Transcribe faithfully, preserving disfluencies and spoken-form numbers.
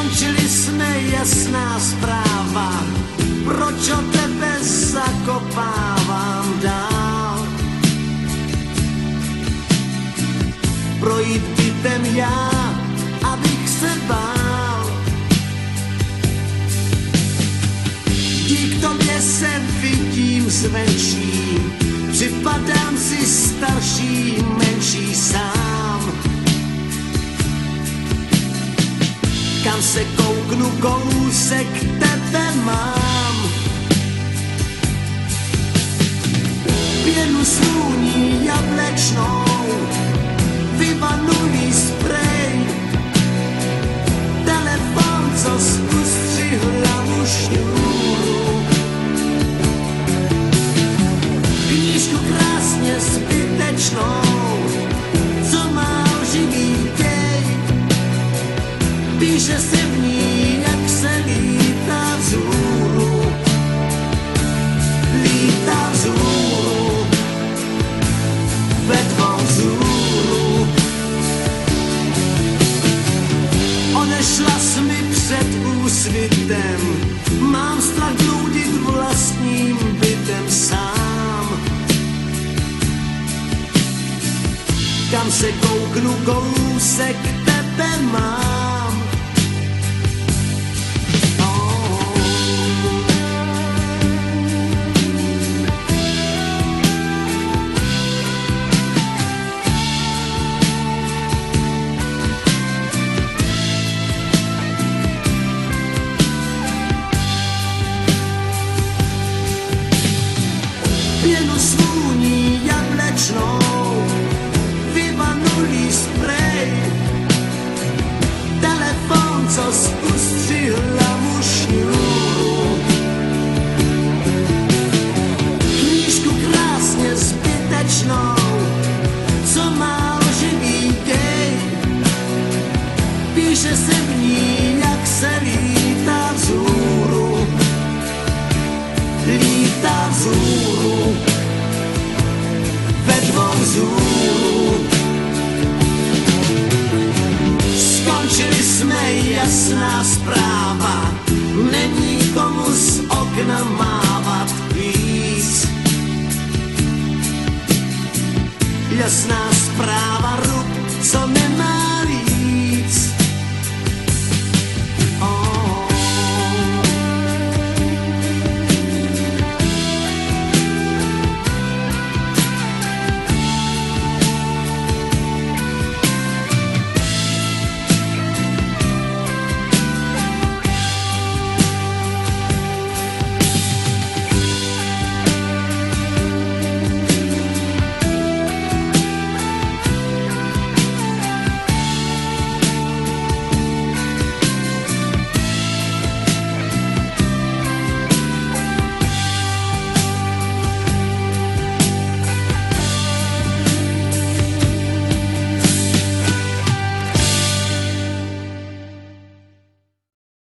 Skončili jsme, jasná zpráva, proč o tebe zakopávám dál. Projít bytem já, abych se bál. Dík tobě se vidím zvenčí, připadám si starší, menší sám. Kam se kouknu, kousek tebe mám. Pěnu svůní jablečnou, vyvanulý sprej, telefon, co zkustří hlavu šňůru, knížku krásně zbytečnou, co má živý děj, píše se v ní, jak se lítá vzhůru, lítá vzhůru, ve dvou vzhůru. Odešla jsi mi před úsvitem, mám strach bloudit vlastním bytem sám. Kam se kouknu, kousek tebe mám. Pěnu svůní jablečnou, vyvanulý sprej, telefon, co zkustří hlavu šňůru, knížku krásně zbytečnou, co má živý děj, píše se v ní, jak se lítá vzhůru, lítá vzhůru, ve dvou vzhůru. Skončili jsme, jasná zpráva, není komu z okna mávat víc. Jasná zpráva,